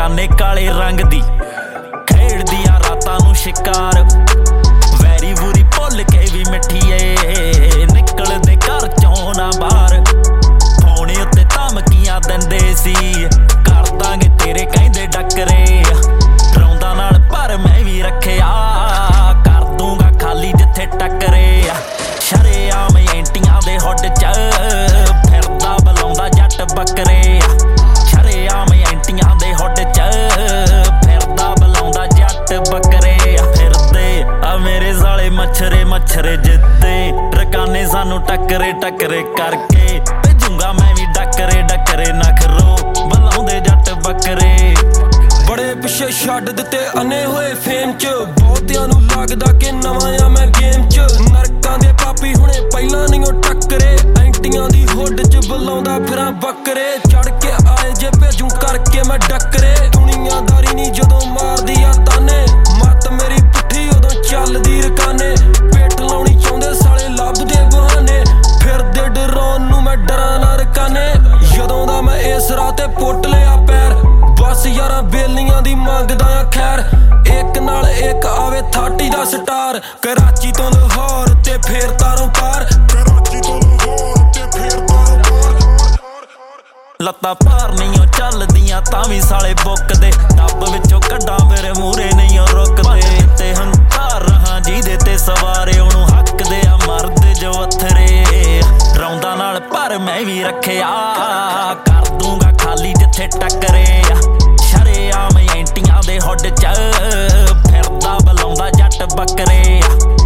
ਰਕਾਨੇ ਕਾਲੇ ਰੰਗ ਦੀ ਖੇਡਦੀਆਂ ਰਾਤਾਂ ਨੂੰ ਸ਼ਿਕਾਰ ਵੈਰੀ ਬੁਰੀ ਭੁੱਲ ਕੇ ਵੀ ਮਿੱਠੀਏ ਨਿਕਲਦੇ ਘਰ ਚੋਂ ਨਾ ਬਾਹਰ ਫੋਨ ਉੱਤੇ ਧਮਕੀਆਂ ਦਿੰਦੇ ਸੀ ਕਰ ਦਾਂਗੇ ਤੇਰੇ ਕਹਿੰਦੇ ਡੱਕਰੇ ਰੌਂਦਾ ਨਾਲ ਪਰ ਮੈਂ ਵੀ ਰੱਖਿਆ ਕਰ ਦੂੰਗਾ ਖਾਲੀ ਜਿੱਥੇ ਟੱਕਰੇ ਸ਼ਰੇਆਮ ਐਂਟੀਆਂ ਦੇ ਹੁੱਡ ਚ ਫਿਰਦਾ ਬੁਲਾਉਂਦਾ ਜੱਟ ਬੱਕਰੇ ਸ਼ਰੇਆਮ ਐਂਟੀਆਂ ਦੇ ਹੁੱਡ ਚ ਫਿਰਦਾ ਬੁਲਾਉਂਦਾ ਜੱਟ ਬੱਕਰੇ ਫਿਰਦੇ ਆ ਮੇਰੇ ਸਾਲੇ ਮੱਛਰੇ ਜਿੱਦੇ ਰਕਾਨੇ ਸਾਨੂੰ ਟੱਕਰੇ ਕਰਕੇ ਭੇਜੂੰਗਾ ਮੈਂ ਵੀ ਡੱਕਰੇ ਨਖਰੋ ਬੁਲਾਉਂਦੇ ਜੱਟ ਬੱਕਰੇ ਬੜੇ ਪਿੱਛੇ ਛੱਡ ਦਿੱਤੇ ਅੰਨੇ ਹੋਏ ਫੇਮ ਚ ਬਹੁਤਿਆਂ ਨੂੰ ਲੱਗਦਾ ਕਿ ਨਵਾਂ ਆ ਮੈਂ ਗੇਮ ਚ ਨਰਕਾਂ ਦੇ ਪਾਪੀ ਹੁਣੇ ਪਹਿਲਾਂ ਨਹੀਂ ਉਹ ਟੱਕਰੇ ਐਂਟੀਆਂ ਦੀ ਹੁੱਡ ਚ ਬੁਲਾਉਂਦਾ ਫਿਰਾਂ ਬੱਕਰੇ ਚੜ ਕੇ ਆਏ ਜੇ ਭੇਜੂ ਕਰਕੇ ਮੈਂ ਡੱਕਰੇ ਦੁਨੀਆਦਾਰੀ ਨਹੀਂ ਜਦੋਂ ਮਾਰਦੀ ਆ ਤਾਨੇ ਮੱਤ ਮੇਰੀ ਪੁੱਠੀ ਉਦੋਂ ਚੱਲਦੀ ਰਕਾਨੇ ਪੇਟ ਲਾਉਣੀ ਚਾਹੁੰਦੇ ਸਾਲੇ ਲੱਭਦੇ ਬਹਾਨੇ ਫਿਰਦੇ ਡਰਾਉਣ ਨੂੰ ਮੈਂ ਡਰਾਂ ਨਾ ਰਕਾਨੇ ਜਦੋਂ ਦਾ ਮੈਂ ਇਸ ਰਾਹ ਤੇ ਪੁੱਟ ਲਿਆ ਪੈਰ ਬਸ ਯਾਰਾਂ ਬੇਲੀਆਂ ਦੀ ਮੰਗਦਾ ਆ ਖੈਰ ਇੱਕ ਨਾਲ ਇੱਕ ਆਵੇ 30 ਦਾ ਸਟਾਰ ਕਰਾਚੀ ਤੋਂ ਲਾਹੌਰ ਤੇ ਫੇਰ ਤਾਰੋਂ ਪਾਰ ਲੱਤਾਂ ਭਾਰ ਨਹੀਂ ਉਹ ਚੱਲਦੀਆਂ ਤਾਂ ਵੀ ਸਾਲੇ ਬੁੱਕਦੇ ਡੱਬ ਵਿੱਚੋਂ ਕੱਢਾਂ ਮੇਰੇ ਮੂਹਰੇ ਨਹੀਂ ਉਹ ਰੁਕਦੇ ਤੇ ਹੰਕਾਰ ਰਹਾਂ ਜਿਹਦੇ ਤੇ ਸਵਾਰੇ ਉਹਨੂੰ ਹੱਕਦੇ ਆ ਮਰਦ ਜੋ ਅਥਰੇ ਰੌਂਦਾ ਨਾਲ ਪਰ ਮੈਂ ਵੀ ਰੱਖਿਆ ਕਰ ਦੂੰਗਾ ਖਾਲੀ ਜਿੱਥੇ ਟੱਕਰੇ ਸ਼ਰੇਆਮ ਐਂਟੀਆਂ ਦੇ ਹੁੱਡ ਚ ਫਿਰਦਾ ਬੁਲਾਉਂਦਾ ਜੱਟ ਬੱਕਰੇ